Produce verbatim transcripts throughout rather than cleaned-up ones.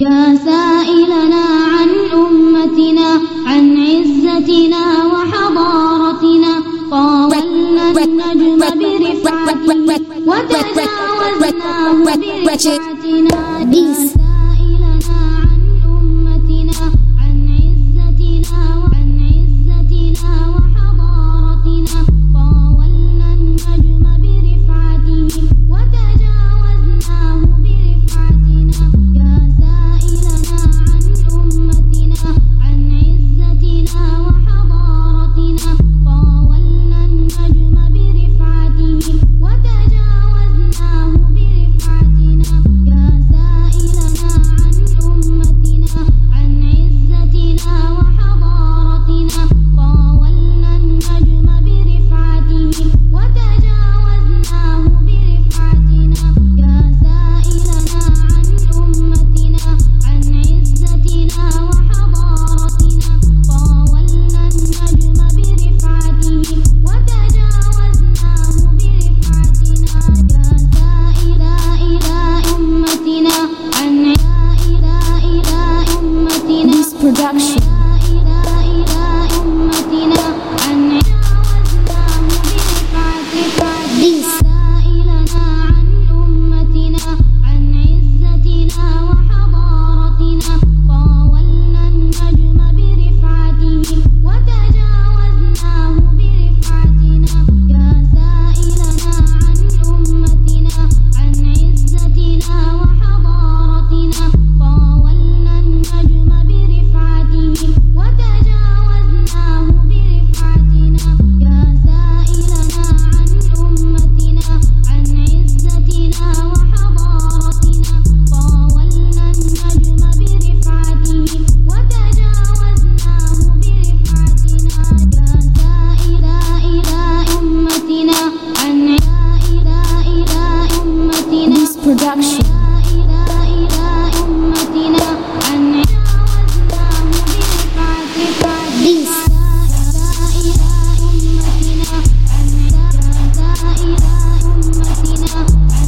يا سائلنا عن أمتنا عن عزتنا وحضارتنا طاولنا النجم برفعته وتجاوزناه برفعتنا. يا سائلنا عن أمتنا عن عزتنا وعن عزتنا وحضارتنا طاولنا النجم برفعته وتجاوزناه برفعتنا. يا سائلنا عن أمتنا عن عزتنا وحضارتنا طاولنا النجم برفعته وتجاوزناه برفعتنا. يا سائلنا عن أمتنا عن عزتنا وحضارتنا طاولنا النجم برفعته وتجاوزناه برفعتنا. يا سائلنا عن أمتنا عن عزتنا وحضارتنا طاولنا النجم برفعته وتجاوزناه برفعتنا. يا سائلا إلى أمتنا عن إلى إلى أمتنا This production. إلى إلى أمتنا عن جاوزناه برفعته. This. سائلنا عن أمتنا عن عزتنا وحضارتنا طاولنا النجم برفعته وتجاوزناه برفعتنا. يا سائلنا عن أمتنا عن عزتنا وحضارتنا طاولنا النجم برفعته وتجاوزناه برفعتنا. يا سائلنا عن أمتنا عن عزتنا وحضارتنا طاولنا النجم برفعته وتجاوزناه برفعتنا. يا سائلا إلى أمتنا عن إلى إلى أمتنا This production. إلى إلى أمتنا عن جاوزناه برفعته. This. إلى أمتنا عن إلى أمتنا عن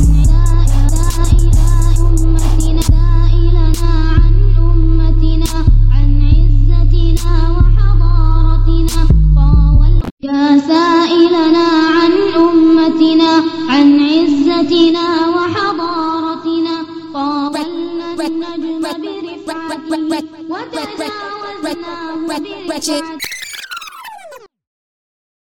إلى أمتنا سائلنا عن أمتنا عن عزتنا وحضارتنا طاول. يا سائلنا عن أمتنا عن عزتنا وحضارتنا طاولنا النجم برفعته وتجاوزناه برفعته.